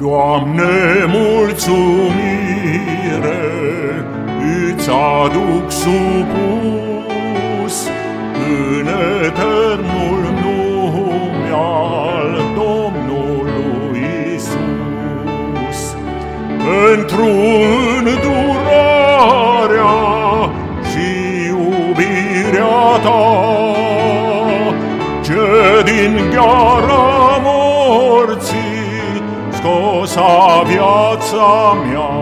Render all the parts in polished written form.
Doamne, mulțumire îți aduc supus în eternul nume al Domnului Iisus, pentru îndurarea și iubirea ta, ce din gheara morții scos-a viața mea.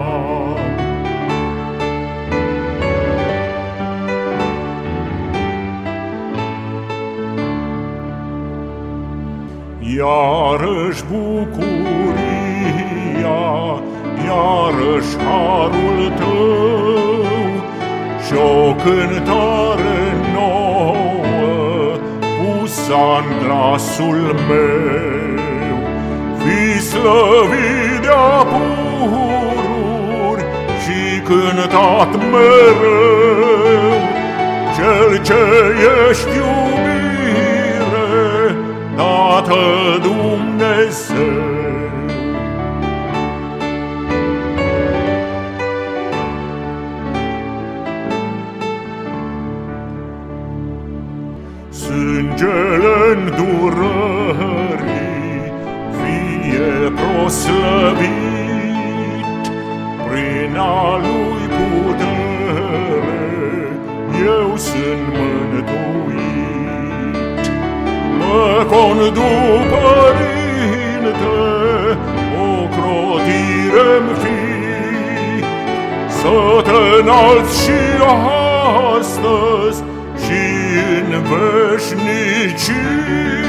Iarăși bucuria, iarăși harul tău și-o cântare nouă pusă-n glasul meu. Fii slăvit de-a pururi și cântat mereu, Cel ce ești iubire, Tată Dumnezeu. Sângele îndurării fie proslăvit, prin a lui putere eu sunt mântuit. Mă conduc, Părinte, ocrotire-mi fii, să te înalți și astăzi și în veșnicii.